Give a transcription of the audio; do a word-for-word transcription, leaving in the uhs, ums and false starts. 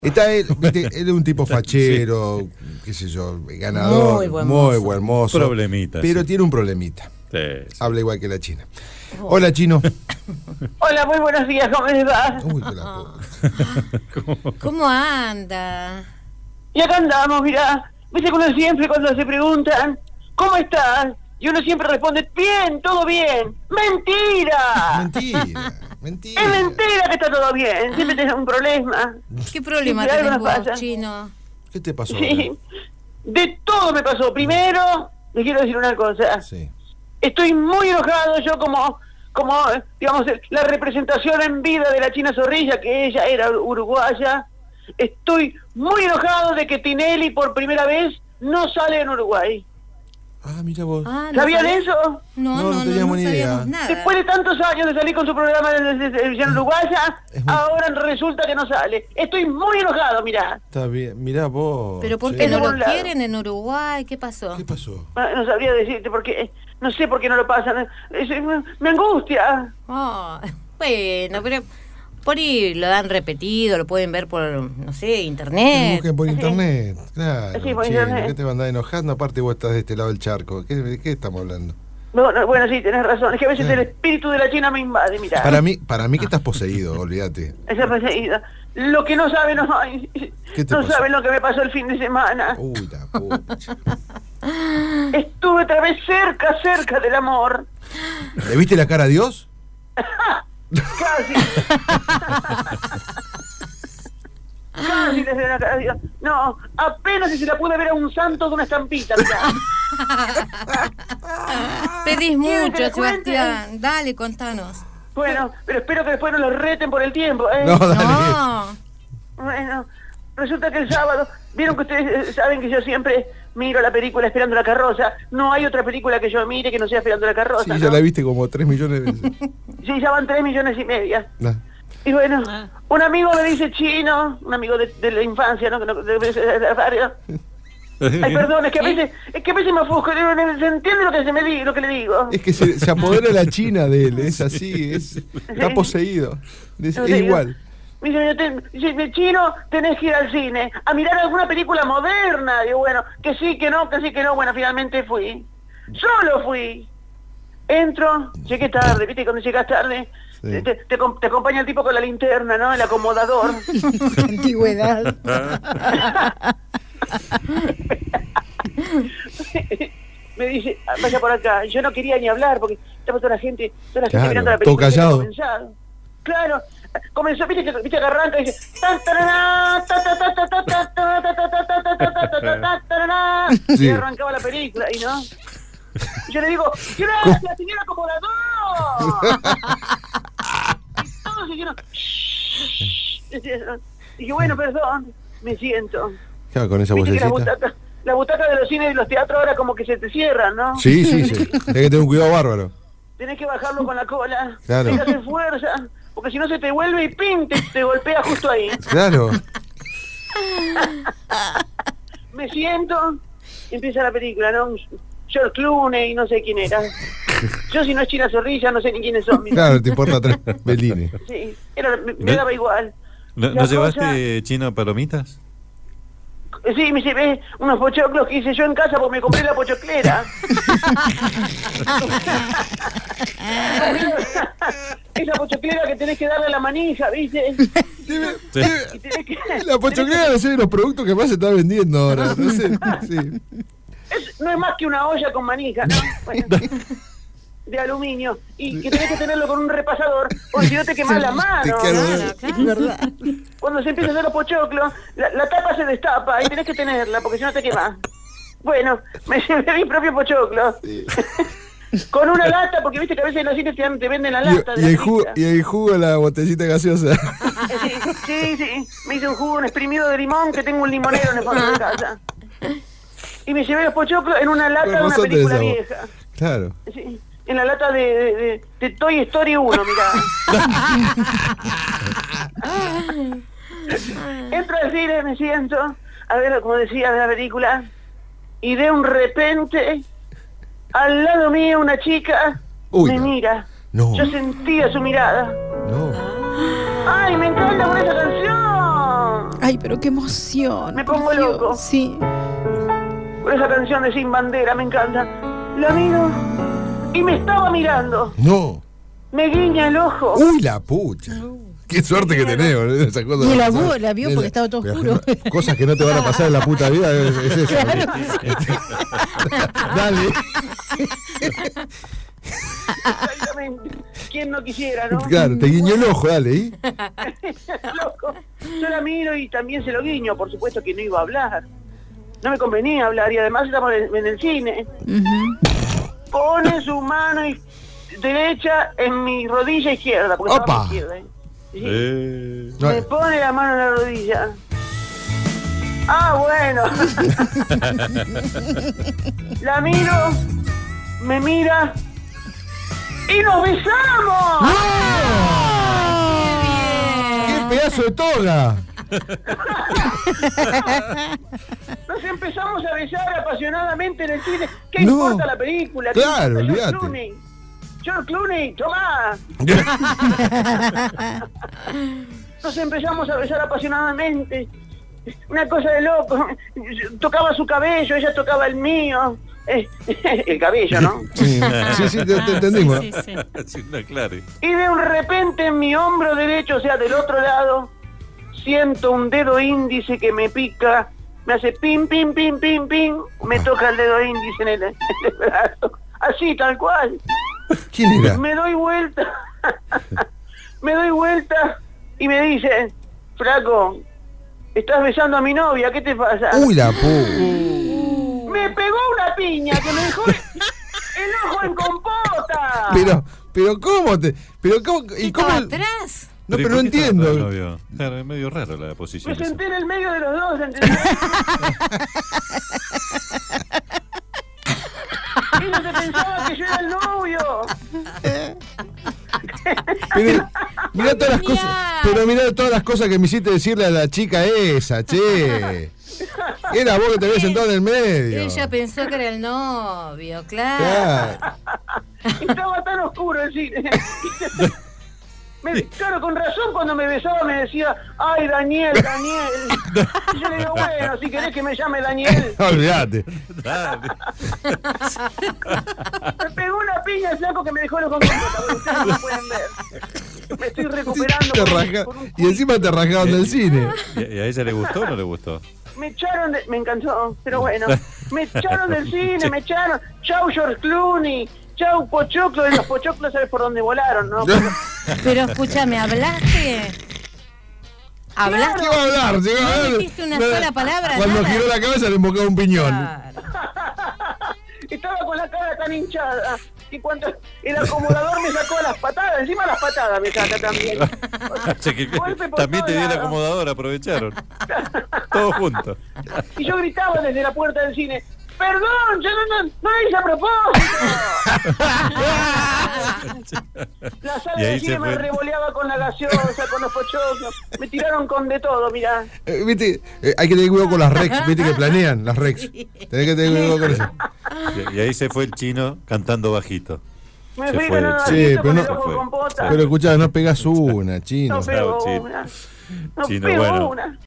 Está él, viste, él es un tipo fachero, sí. qué sé yo, ganador, muy buen, muy buen hermoso, problemita, pero sí. tiene un problemita. Sí, sí. Habla igual que la China. Oh. Hola, Chino. Hola, muy buenos días, ¿cómo les va? Uy, qué la ¿Cómo? ¿Cómo anda? Y acá andamos, mirá. Viste que uno siempre cuando se preguntan, ¿cómo estás? Y uno siempre responde, bien, todo bien. ¡Mentira! Mentira, mentira. Es mentira que está todo bien, siempre tenés un problema. ¿Qué problema tenés vos, Chino? ¿Qué te pasó? Sí. De todo me pasó. Primero, les quiero decir una cosa. Sí. Estoy muy enojado, yo como, como, digamos, la representación en vida de la China Zorrilla, que ella era uruguaya. Estoy muy enojado de que Tinelli por primera vez no sale en Uruguay. Ah, mira vos. Ah, ¿no ¿Sabían sabía? eso? No, no, No, no no, teníamos no ni idea. sabíamos nada. Después de tantos años de salir con su programa de de- de televisión uruguaya, Es muy- ahora resulta que no sale. Estoy muy enojado, mirá. Está bien, mirá vos. ¿Pero por che. qué no En lo algún lado. quieren en Uruguay? ¿Qué pasó? ¿Qué pasó? Ah, No sabría decirte porque no sé por qué no lo pasan. Es- me, me angustia. Oh, bueno, pero por ahí lo han repetido, lo pueden ver por, no sé, internet. Busquen por internet, claro. Sí, por Chino, internet. ¿qué te van a andar enojando? Aparte vos estás de este lado del charco. ¿Qué, ¿De qué estamos hablando? No, no, bueno, sí, tenés razón. Es que a veces Sí. el espíritu de la China me invade, mirá. Para mí, para mí que estás poseído, olvídate. Esa poseída. Lo que no saben, no, ay, ¿Qué te no pasó? saben lo que me pasó el fin de semana. Uy, la pucha. Estuve otra vez cerca, cerca del amor. ¿Le viste la cara a Dios? Casi. Casi les veo la cara a Dios. No, apenas si se la pude ver a un santo de una estampita, mirá. Pedís ¿Quieren que mucho, les cuente? Sebastián. Dale, contanos. Bueno, pero espero que después no lo reten por el tiempo, ¿eh? No, dale. No. Bueno, resulta que el sábado, vieron que ustedes eh, saben que yo siempre miro la película Esperando la carroza. No hay otra película que yo mire que no sea Esperando la carroza, Sí, ¿no? ya la viste como tres millones de veces. Sí, ya van tres millones y media. Nah. Y bueno, Ah. un amigo me dice Chino, un amigo de, de la infancia, ¿no? Que no- de- de- de- de barrio. Ay, perdón, es que a veces, es que a veces me ofusco, digo, ¿se entiende lo que se me di, lo que le digo? Es que se, se apodera la China de él, es así, es, está poseído. Es, No es te digo. igual. Me dice, "Yo te- dice, Chino, tenés que ir al cine, a mirar alguna película moderna. Digo, bueno, que sí, que no, que sí, que no. Bueno, finalmente fui. Solo fui. Entro, llegué tarde, ¿viste? Cuando llegas tarde, Sí. te, te, te acom- te acompaña el tipo con la linterna, ¿no? El acomodador. Antigüedad. Me dice, "Ah, vaya por acá". Yo no quería ni hablar porque estaba toda la gente, toda la gente Claro, mirando la todo película. y ya callado. había comenzado. Claro, comenzó, viste que, viste que arranca y dice, "Tan, tarará, ta, ta, ta, ta, ta, ta, ta, ta, ta, ta, ta, ta, ta, ta, ta, ta, tarará", Sí. y arrancaba la película, y no. Y yo le digo, "Gracias, señor acomodador". Y todos siguieron, "Shh". Y yo, bueno, perdón, me siento. Claro, con esa Viste que las vocecita. butacas, las butacas de los cines y los teatros ahora como que se te cierran, ¿no? Sí, sí, sí. Tenés que tener un cuidado bárbaro. Tenés que bajarlo con la cola. Claro. Tenés que hacer fuerza, porque si no se te vuelve y pin, te, te golpea justo ahí. Claro. Me siento, y empieza la película, ¿no? George Clooney, no sé quién era. Yo si no es China Zorrilla, no sé ni quiénes son. mira. Claro, te importa tres Bellini. Sí, era, me, me daba igual. ¿No, La ¿no llevaste cosa- Chino palomitas? Sí, me llevé unos pochoclos que hice yo en casa porque me compré la pochoclera. Esa pochoclera que tenés que darle a la manija, ¿viste? Debe- Sí. debe- Y tenés que, La pochoclera no sé de los productos que más se está vendiendo ahora. No sé. Sí. es- no es más que una olla con manija, ¿no? Bueno, de aluminio. Y que tenés que tenerlo con un repasador, porque si no te quemás la mano. Te queda- Claro, claro. Es verdad. Cuando se empieza a hacer los pochoclos, la, la tapa se destapa y tenés que tenerla, porque si no te quemás. Bueno, me llevé mi propio pochoclo. Con una lata, porque viste que a veces en los cines te, dan- te venden la lata. Y, de y la el jugo, película. y el jugo, la botellita gaseosa. Sí, sí, sí. Me hice un jugo, un exprimido de limón, que tengo un limonero en el fondo de casa. Y me llevé los pochoclos en una lata Con de una nosotros película esa voz. vieja. Claro. Sí, en la lata de, de, de, de Toy Story uno, mirá. Entro al cine, me siento, a ver, como decía, de la película, y de un repente, al lado mío una chica Uy, me no. mira. No. Yo sentía su mirada. No. ¡Ay, me encanta con esa canción! Ay, pero qué emoción. Me pongo por Dios. loco. Sí. Por esa canción de Sin Bandera, me encanta. La miro y me estaba mirando. No. Me guiña el ojo. Uy, la pucha. Qué suerte que tenés, boludo. Esa cosa Y de la pasar. vio, la vio porque estaba todo Pero, oscuro. Cosas que no te van a pasar en la puta vida es, es eso. Claro, Este, Dale. Exactamente. ¿Quién no quisiera, no? Claro, te guiñó el ojo, dale. ¿eh? Loco. Yo la miro y también se lo guiño. Por supuesto que no iba a hablar. No me convenía hablar y además estamos en, en el cine. Ujú. Pone su mano y- derecha en mi rodilla izquierda. Porque estaba a ¡Opa! mi izquierda, ¿eh? Sí. Eh, No, Me pone la mano en la rodilla. Ah, bueno. La miro, me mira y nos besamos. ¡Qué pedazo de toga! Nos empezamos a besar apasionadamente en el cine. ¿Qué No. importa la película? ¿Qué Claro, importa olvídate. George Clooney? George Clooney, tomá. Nos empezamos a besar apasionadamente. Una cosa de loco. Tocaba su cabello, ella tocaba el mío. Eh, el cabello, ¿no? Sí, sí, sí, te, te entendimos. Sí, sí. sí, no, claro. Y de un repente en mi hombro derecho, o sea, del otro lado, siento un dedo índice que me pica, me hace pim, pim, pim, pim, pim, me toca el dedo índice en el, en el brazo. Así, tal cual. ¿Quién era? Me doy vuelta, me doy vuelta y me dice, flaco, estás besando a mi novia, ¿qué te pasa? Uy, la pu. Me pegó una piña que me dejó el ojo en compota. Pero, pero ¿cómo te? Pero cómo y ¿Y cómo? cómo atrás? No, pero ¿y no por qué estaba atrás del entiendo. novio? Claro, es medio raro la posición. Me esa. senté en el medio de los dos, ¿entendés? Ella se pensaba que yo era el novio. Pero, mirá todas las cosas, pero mirá todas las cosas que me hiciste decirle a la chica esa, che. Era vos que te habías sentado en el medio. Ella pensó que era el novio, claro. Claro. Estaba tan oscuro el cine. Me- claro, con razón cuando me besaba me decía, ay, Daniel, Daniel. Y yo le digo, bueno, si querés que me llame Daniel. Olvídate. Dale. Me pegó una piña el flaco que me dejó los completos, ustedes no pueden ver. Me estoy recuperando. Te por un- raja- por un y encima te rajaron del cine. ¿Y y a ella le gustó o no le gustó? Me echaron, de, me encantó, pero bueno, me echaron del cine, me echaron. Chau George Clooney, chau Pochoclo, y los Pochoclos sabes por dónde volaron, ¿no? Pero- Pero escúchame, ¿hablaste? ¿Hablaste? ¿Qué va a hablar? ¿Qué va a No hablar? dijiste una Nada. sola palabra, Cuando nada. giró la cabeza le embocaba un piñón. Claro. Estaba con la cara tan hinchada. Y cuando el acomodador me sacó las patadas, encima las patadas me saca también. O sea que Golpe por también te todos dio el lados. acomodador, aprovecharon. Todos juntos. Y yo gritaba desde la puerta del cine, perdón, yo no, no, no lo hice a propósito. La sala Y ahí de cine se me fue. revoleaba con la gaseosa, con los pochoclos. Me tiraron con de todo, mirá. Eh, ¿Viste? Eh, hay que tener cuidado con las Rex, ¿viste? Que planean las Rex. Tenés que tener cuidado con eso. Y, y ahí se fue el chino cantando bajito. Me Se fui fue, con una sí, vasito pero con no- el ojo se fue. con pota. Pero escuchá, no pegas una, chino. No pego Chino. una. No Chino, pego bueno. una.